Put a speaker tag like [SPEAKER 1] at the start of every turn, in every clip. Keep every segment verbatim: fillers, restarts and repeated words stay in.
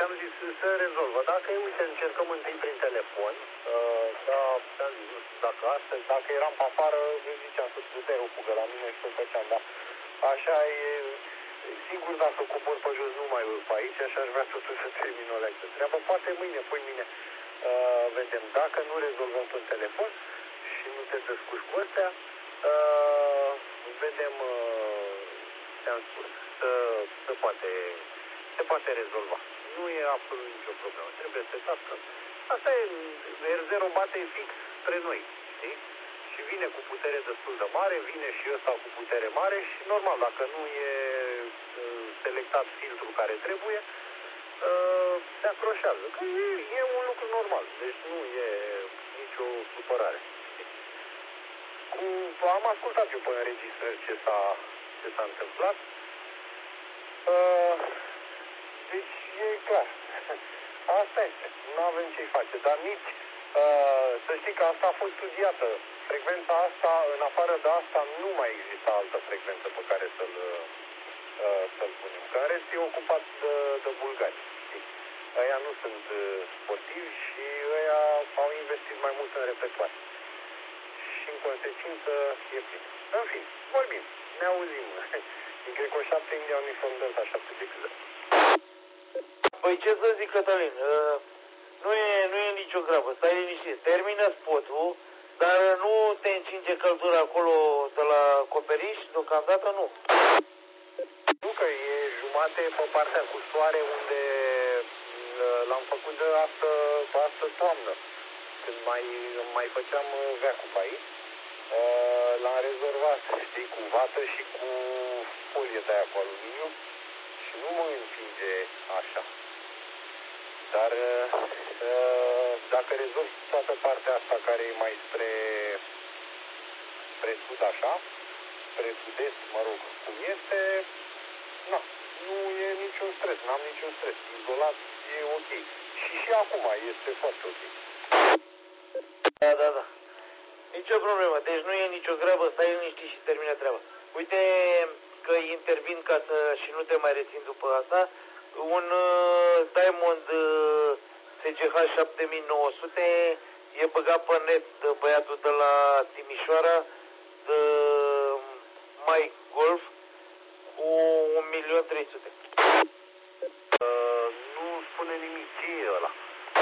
[SPEAKER 1] am zis să rezolvă. Dacă, uite, încercăm întâi prin telefon, uh, da, am zis, nu știu, dacă astăzi, dacă eram pe afară, eu ziceam să puteai o fugă la mine și tot făceam, dar așa e, sigur, dacă cobor pe jos nu mai urc pe aici, așa aș vrea totuși să termin o lecție. Treabă, poate mâine, poi mine, uh, vedem, dacă nu rezolvăm pe telefon și nu te descurci cu astea, uh, vedem, uh, ți-am spus, să, să poate, se poate rezolva. Nu e absolut nicio problemă. Trebuie să că asta e, R zero bate fix spre noi, știi? Și vine cu putere destul de mare, vine și ăsta cu putere mare și normal, dacă nu e selectat filtrul care trebuie, se acroșează. Că e, e un lucru normal, deci nu e nicio supărare. Cu, am ascultat eu pe înregistrări ce s-a, ce s-a întâmplat. Deci e clar. Asta este. Nu avem ce-i face. Dar nici, uh, să știi că asta a fost studiată. Frecvența asta, în afară de asta, nu mai există altă frecvență pe care să-l uh, să-l punem. Că în rest e ocupat de, de bulgari. Știi? Ăia nu sunt uh, sportivi și ăia au investit mai mult în repertoare. Și în consecință e plin. În fin, vorbim. Ne auzim. Din cred că o șapte India Uniform Delta șapte de câte.
[SPEAKER 2] Păi ce să zic, Cătălin, uh, nu, e, nu e nicio grabă, stai liniștit, termină spotul, dar nu te încinge căldura acolo de la acoperiș, deocamdată nu.
[SPEAKER 1] Nu, că e jumate pe partea cu soare unde l-am făcut de astă, astă toamnă, când mai, mai făceam veacul pe aici, l-am rezolvat, știi, cu vată și cu folie de aia cu aluminiu și nu mă împinge așa. Dar uh, dacă rezolvi toată partea asta care e mai spre, spre sud așa, spre sud-est, mă rog, cum este, na, nu e niciun stres, n-am niciun stres. Izolat e ok. Și și acum este foarte ok.
[SPEAKER 2] Da, da, da. Nicio problemă, deci nu e nicio grabă, stai liniștit și termină treaba. Uite că intervin ca să și nu te mai rețin după asta. Un uh, Diamond uh, S G H șapte mii nouă sute e băgat pe net de băiatul de la Timișoara, de Mike Golf, cu un milion trei sute.
[SPEAKER 1] Uh, nu spune nimic, ce e ăla?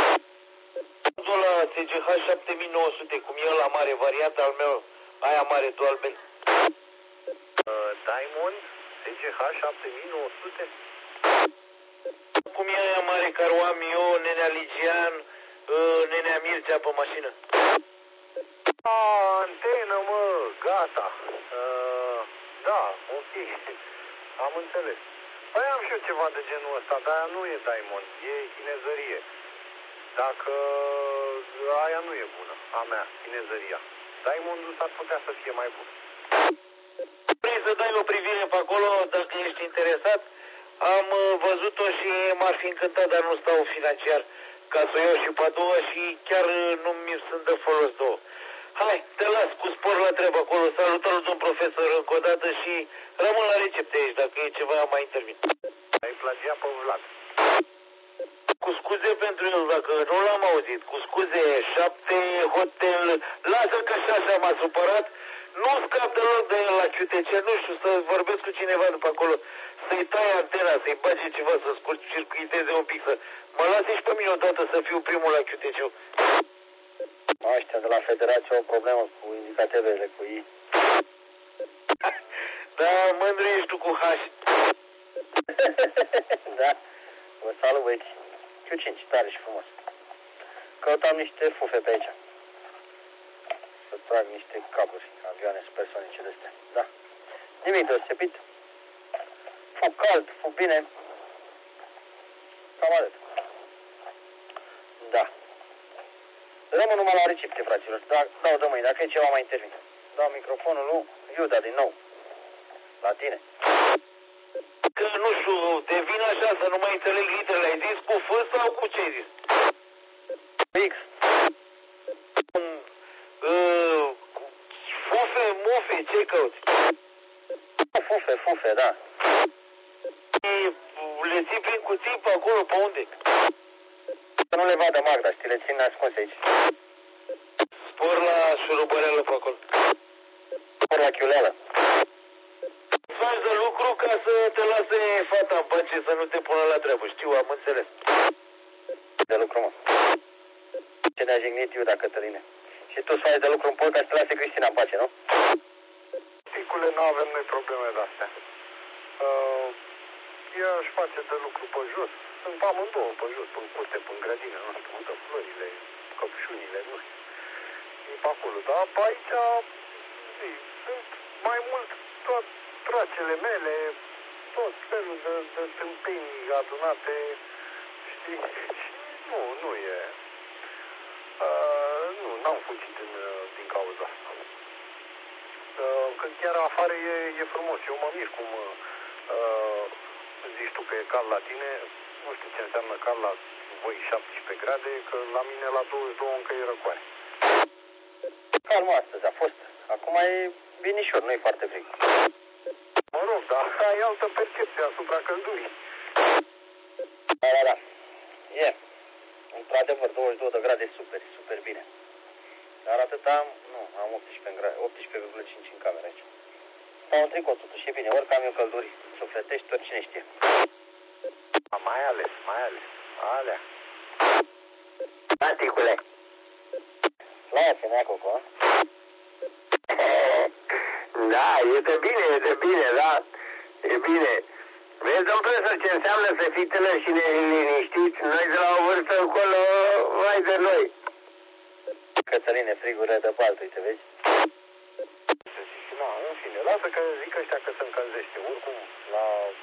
[SPEAKER 2] La S G H șapte mii nouă sute, cum e la mare, varianta al meu, aia mare dual bell.
[SPEAKER 1] Uh, Diamond S G H șapte mii nouă sute?
[SPEAKER 2] Cum e aia mare care o am eu, Nenea Ligian, uh, Nenea Mircea pe mașină.
[SPEAKER 1] A, antenă, mă, gata. Uh, da, ok, am înțeles. Păi am și eu ceva de genul ăsta, dar nu e Diamond, e chinezărie. Dacă aia nu e bună, a mea, chinezăria. Diamondul s-ar putea să fie mai bun.
[SPEAKER 2] Vrei să dai o privire pe acolo, dacă ești interesat? Am văzut-o și m-ar fi încântat, dar nu stau financiar ca să o iau și pe a doua și chiar nu mi sunt de folos două. Hai, te las cu spor la treabă acolo, salutări domn profesor încă o dată și rămân la recepte aici, dacă e ceva mai intervin.
[SPEAKER 1] Ai plagiat pe Vlad.
[SPEAKER 2] Cu scuze pentru el, dacă nu l-am auzit, cu scuze, șapte hotel, lasă că și așa m-a supărat, nu scap deloc de el la Q T C, nu știu, să vorbesc cu cineva după acolo, să-i tai antena, să-i bage ceva, să scurt-circuiteze un pic, să mă lase și pe mine odată să fiu primul la Q T C.
[SPEAKER 3] Ăștia de la Federație au o problemă cu indicativele, cu I.
[SPEAKER 2] Da, mândru ești tu cu H.
[SPEAKER 3] Da, vă salut, băieți. Q cinci, tare și frumos. Căutam niște fufe pe aici. Să trag niște cabluri, avioane supersonice de astea. Da. Nimic deosebit. Fug cald, fug bine. Cam atât. Da. Rămân numai la recepție, fraților. Da, dau de mâini, dacă e ceva mai intervin. Dau microfonul lui Iuda din nou. La tine.
[SPEAKER 2] Că nu știu, te vin așa să nu mai înțeleg literele. Ai zis cu F sau cu ce ai zis?
[SPEAKER 3] X.
[SPEAKER 2] Uh, fufe, mufe, ce cauți?
[SPEAKER 3] Fufe, fufe, da.
[SPEAKER 2] Le Le ții prin cuții pe acolo, pe unde?
[SPEAKER 3] Să nu le vadă Magda, știi, le țin ascunse aici.
[SPEAKER 2] Spor la șurubăreală pe acolo.
[SPEAKER 3] Spor la chiuleală.
[SPEAKER 2] Faci de lucru ca să te lase fata în pace, să nu te pună la treabă. Știu, am înțeles.
[SPEAKER 3] De lucru, mă. Ce ne-a jignit Iuda, Cătăline. Și tu să faci de lucru în pod ca să te lase Cristina în pace, nu?
[SPEAKER 1] Ticule, nu avem noi probleme de-astea. Uh, ea își face de lucru pe jos. Sunt amândouă pe jos, pe curte, pe grădină, nu știu, udă florile, căpșunile, nu știu. E pe acolo. Dar pe aici zi, sunt mai mult toate tracele mele, tot felul de, de tâmpenii adunate, știi? Și nu, nu e. Uh, nu, n-am fugit din, din cauza asta. Uh, când chiar afară e, e frumos. Eu mă mir cum uh, zici tu că e cald la tine. Nu știu ce înseamnă cald la voi șaptesprezece grade, că la mine la douăzeci și doi încă e răcoare.
[SPEAKER 3] Calm astăzi a fost. Acum e binișor, nu e foarte frig.
[SPEAKER 1] Mă rog, dar ai altă percepție asupra căldurii.
[SPEAKER 3] Da, da, da. E. Într-adevăr, douăzeci și două de grade super, super bine. Dar atât am, nu, am optsprezece virgulă cinci în cameră aici. Stau în tricot, totuși e bine, ori am eu călduri sufletești, ori cine știe.
[SPEAKER 1] Mai ales, mai ales, alea.
[SPEAKER 3] Da, ticule. Lasă-ne acolo, a?
[SPEAKER 4] Da, e de bine, e de bine, da, e bine. Vezi, domn profesor, ce înseamnă să fii tânăr și neliniștiți? Noi de la o vârstă încolo, vai de noi.
[SPEAKER 3] Cătăline, frigurile de baltă, uite, vezi?
[SPEAKER 1] Na, în fine, lasă că zic ăștia că se încălzește. Oricum, la...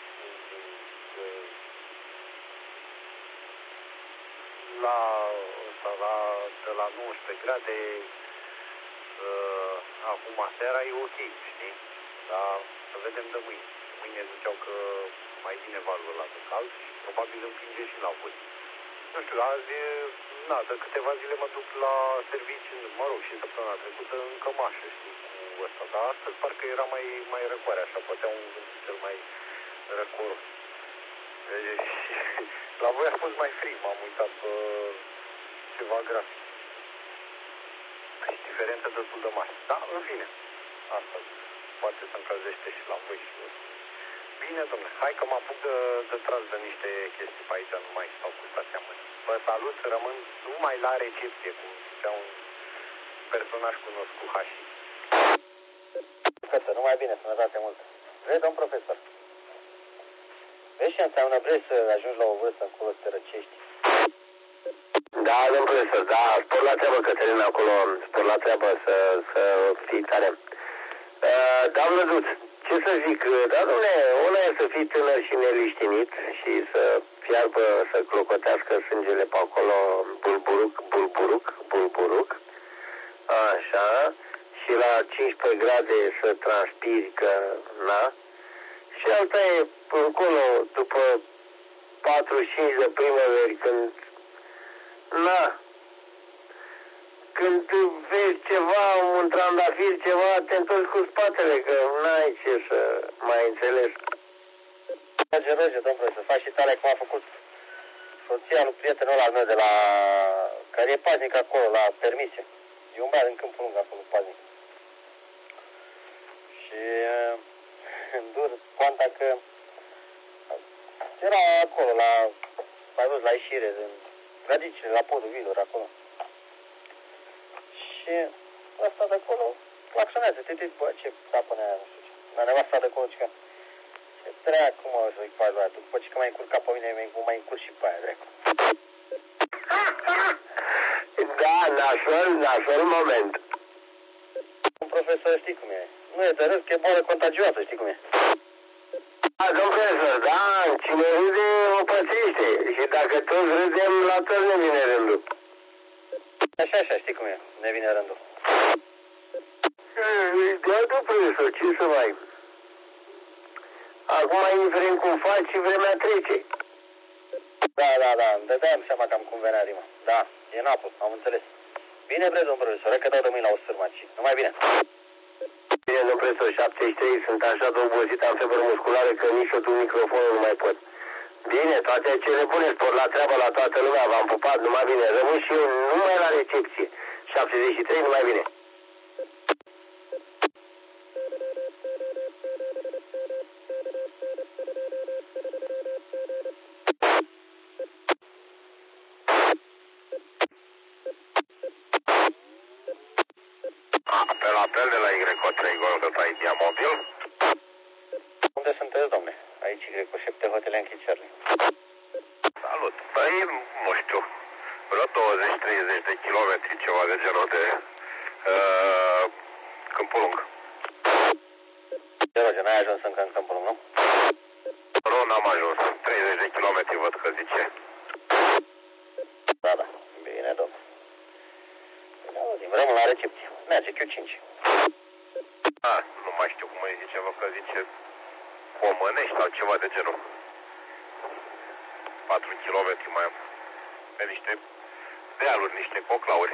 [SPEAKER 1] La... la de la nouăsprezece grade... Uh, acum seara e ok, știi? Dar să vedem de mâine. Mâine ziceau că mai vine valul ăla de cald și probabil împinge și la voi. Nu știu, azi, na, de câteva zile mă duc la serviciu, mă rog, și săptămâna trecută în cămașă, știi, cu ăsta. Dar astăzi parcă era mai, mai răcoare, așa, poate un cel mai răcoros. La voi a fost mai frig, m-am uitat pe ceva grafic. Și diferență destul de mare. Da, în fine, asta poate să încălzește și la voi și eu. Bine, domnule, hai că mă apuc de, de tras de niște chestii pe aici, nu mai stau cu stația mână. Vă salut, rămân numai la recepție, cum zicea un personaj cunoscut, Hași.
[SPEAKER 3] Cătă, numai bine, sănătate multă. Vrei, domn profesor? Vezi ce înseamnă, vrei să ajungi la o vârstă încolo să te răcești?
[SPEAKER 4] Da, domn profesor, da, spor la treabă, Cătălina, acolo, spor la treabă, să, să fii tare. Uh, da, Vlăduț, ce să zic, da, dom'le, una e să fii tânăr și neliștinit și să fiarbă, să clocotească sângele pe acolo, bulburuc, bulburuc, bulburuc, așa, și la cincisprezece grade să transpiri, că, na, și alta e încolo, după patruzeci și cinci de primăveri, când, na, când vezi ceva, un trandafir, ceva, te întorci cu spatele, că n-ai ce să mai înțelegi.
[SPEAKER 3] Merge roge, domn profesor, faci și tale cum a făcut soția lui prietenul al meu de la... care e paznic acolo, la permisie. E un băiat în Câmpul Lung, acolo, paznic. Și îmi dur poanta că era acolo, la... mai văzut, la ieșire, în Radicile, la podul Vilor, acolo. Și ăsta de acolo claxonează, te uiți, bă, ce sapă ne-aia, nu știu ce. Dar nevasta de acolo, cică. Ce treacă, mă, să zic pe aia, după ce că m-ai încurcat pe mine, m-ai încurc și pe aia, dreacu.
[SPEAKER 4] Da, nasol, nasol moment.
[SPEAKER 3] Un profesor, știi cum e. Nu e de râs, că e boală contagioasă, știi cum e.
[SPEAKER 4] Da, domn profesor, da, cine râde o pățește. Și dacă toți râdem, la toți ne vine rândul.
[SPEAKER 3] Așa, așa, știi cum e, ne vine rândul.
[SPEAKER 4] Da, domn profesor, ce să mai... Acum, indiferent cum faci, vremea trece.
[SPEAKER 3] Da, da, da, îmi dădeam seama cam cum venea rima. Da, e în apă, am înțeles. Bine, bre, domn profesor, că dau de mâini la o sârmaci. Numai bine.
[SPEAKER 4] Bine, domn profesor, șaptezeci și trei, sunt așa de obosit, am febră musculară, că nici eu tu microfonul nu mai pot. Bine, toate cele bune, spor la treabă la toată lumea, v-am pupat, numai bine. Rămân și eu numai la recepție. șaptezeci și trei, numai bine. Apel, apel de la Y trei Golf Delta India Mobil.
[SPEAKER 3] Unde sunteți, domne? Aici Y șapte Hotel Yankee Charlie.
[SPEAKER 4] Salut. Păi, nu știu, vreo douăzeci treizeci de kilometri, ceva de genul de uh, Câmpul Lung.
[SPEAKER 3] De roge, n-ai ajuns încă în Câmpul Lung, nu?
[SPEAKER 4] Nu, n-am ajuns. treizeci de kilometri văd că zice.
[SPEAKER 3] Da, da. Bine, domne. Bine, auzim, rămân la recepție. Merge Q cinci.
[SPEAKER 4] Ah, nu mai știu cum îi zice, vă că zice Comănești sau ceva de genul. patru kilometri mai am. Pe niște dealuri, niște coclauri.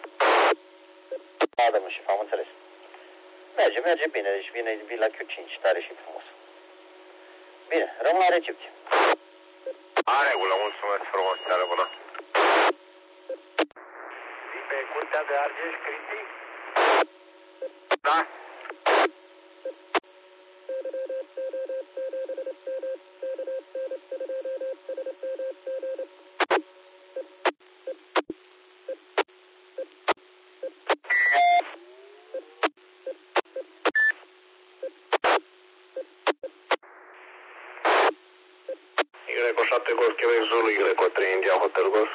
[SPEAKER 3] Da, domnul șef, am înțeles. Merge, merge bine, deci vine, vine la Q cinci, tare și frumos. Bine, rămân la recepție.
[SPEAKER 4] A regulă, mulțumesc frumos, seară bună.
[SPEAKER 1] Zi pe curtea de Argeș, Cristi?
[SPEAKER 4] Da? Y șapte Golf Quebec Zulu, Y trei India Hotel Golf.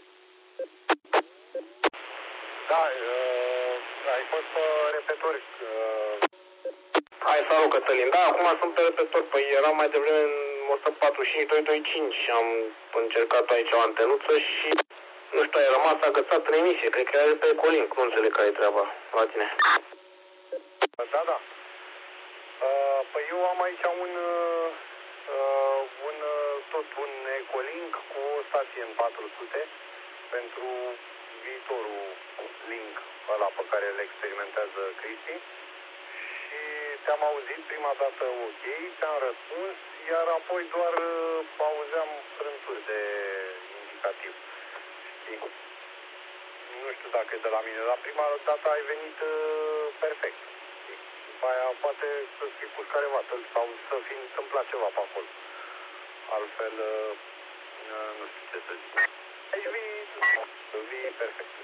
[SPEAKER 1] Da, uh, ai fost pe repetor. Uh,
[SPEAKER 4] Hai, salut Cătălin. Da, acum sunt pe repetor. Păi eram mai devreme în o sută patruzeci și cinci doi doi cinci și am încercat aici o antenuță și nu știu, ai rămas agățat în emisie. Cred că are pe Colink. Nu înțeleg care e treaba la tine.
[SPEAKER 1] da, da. Uh, păi eu am aici un, uh, un tot un Ecolink cu o stație în patru sute pentru viitorul link ăla pe care îl experimentează Cristi. Și te-am auzit prima dată ok, ți-am răspuns, iar apoi doar uh, auzeam frânturi de indicativ. Știi? Nu știu dacă e de la mine, dar prima dată ai venit uh, perfect. Știi? După aia poate să fi pus careva sau să fi întâmplat ceva pe acolo. Altfel, uh, uh, nu știu ce să zic. Aici vii, vii perfect.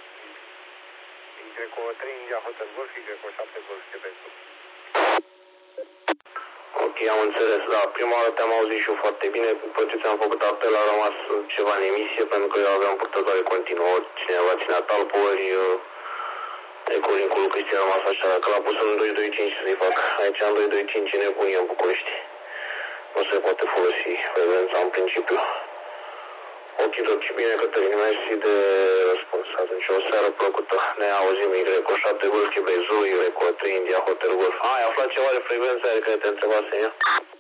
[SPEAKER 1] Y trei India Hotel Golf, Y șapte Golf Quebec.
[SPEAKER 4] Ok, am înțeles, da. Prima oară te-am auzit și eu foarte bine. După ce ți-am făcut apel, a rămas ceva în emisie, pentru că eu aveam purtătoare continuă. Cineva ținea talpuri, Ecolincul lui Cristi a rămas așa, că l-a pus în doi doi cinci să-i fac. Aici în doi doi cinci e nebunie în București. Nu se poate folosi frecvența în principiu. Ok, ok, bine, Cătălin, mersi de răspuns. Atunci o seară plăcută. Ne auzim Y șapte Golf Quebec Zulu, Y trei India Hotel Golf. A, ai aflat ceva de frecvența de care te întrebase ea?